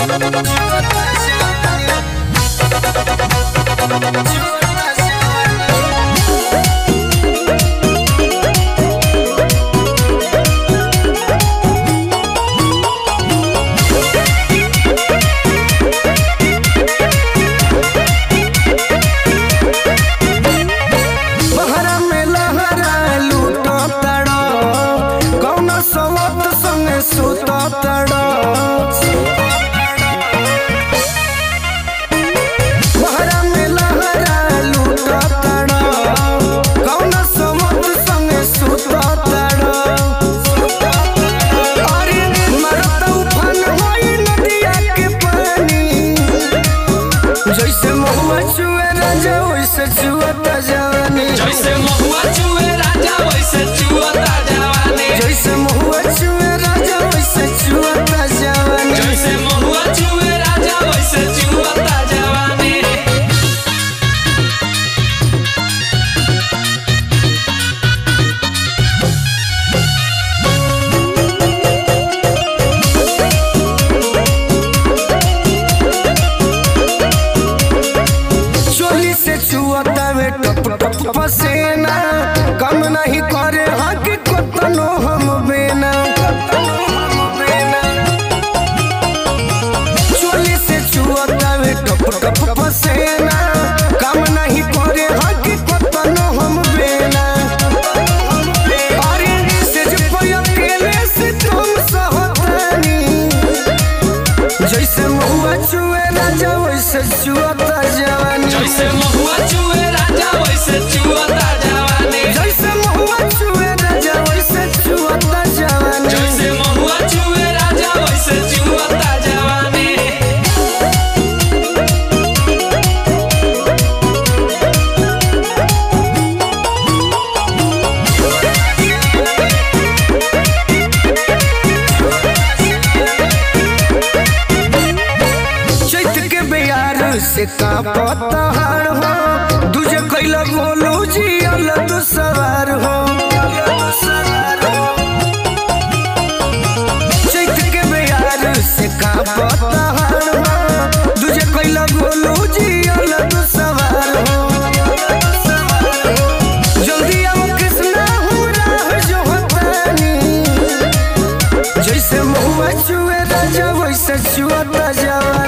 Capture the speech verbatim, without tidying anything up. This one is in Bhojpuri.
जैसे महुआ चुए राजा वैसे चुअता जवानी जैसे महुआ चुए राजा वैसे चुअता जवानी जैसे महुआ चुए राजा वैसे चुअता जवानी जैसे महुआ चुए राजा वैसे चुअता जवानी पसेना कम नहीं करे हक कतनो हम बेना चोली से चुअतावे टप टप पसेना कम नहीं करे हक कतनो हम बेना अरे से जपया केले से तुम सहतानी जैसे महुआ चुए राजा वैसे चुअता जवानी जैसे महुआ चुए राजा वैसे चुअता जवानी जैसे महुआ चुए राजा वैसे चुअता जवानी जैसे महुआ चुए राजा वैसे चुअता जवानी चैत के बियार से कांपता हार हो दूजे कैला बोलू जी अलग सवार हो चैत के बियार से कांपता हार हो दूजे कैला बोलू जी अलग सवार हो जल्दी आओ कृष्णा हो राह जो हतानी जैसे महुआ चुए राजा वैसे चुअता जवानी